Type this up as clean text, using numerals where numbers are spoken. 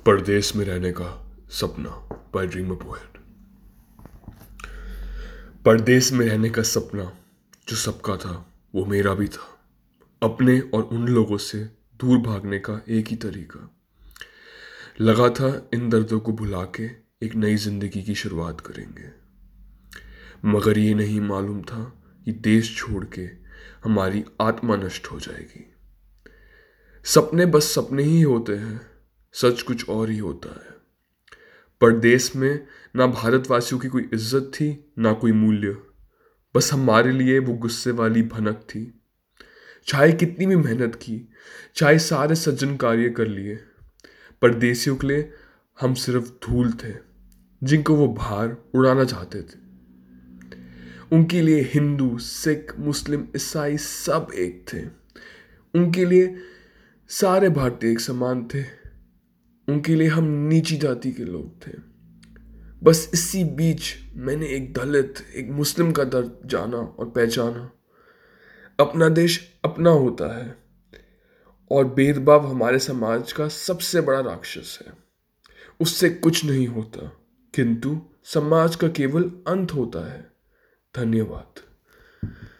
परदेश में रहने का सपना बाय ड्रीम अ पोएट। परदेश में रहने का सपना जो सबका था वो मेरा भी था। अपने और उन लोगों से दूर भागने का एक ही तरीका लगा था, इन दर्दों को भुला के एक नई जिंदगी की शुरुआत करेंगे। मगर ये नहीं मालूम था कि देश छोड़ के हमारी आत्मा नष्ट हो जाएगी। सपने बस सपने ही होते हैं, सच कुछ और ही होता है। परदेश में ना भारतवासियों की कोई इज्जत थी, ना कोई मूल्य। बस हमारे लिए वो गुस्से वाली भनक थी। चाहे कितनी भी मेहनत की, चाहे सारे सज्जन कार्य कर लिए, परदेसियों के लिए हम सिर्फ धूल थे जिनको वो बाहर उड़ाना चाहते थे। उनके लिए हिंदू, सिख, मुस्लिम, ईसाई सब एक थे। उनके लिए सारे भारतीय एक समान थे। उनके लिए हम नीची जाति के लोग थे। बस इसी बीच मैंने एक दलित, एक मुस्लिम का दर्द जाना और पहचाना। अपना देश अपना होता है और भेदभाव हमारे समाज का सबसे बड़ा राक्षस है। उससे कुछ नहीं होता, किंतु समाज का केवल अंत होता है। धन्यवाद।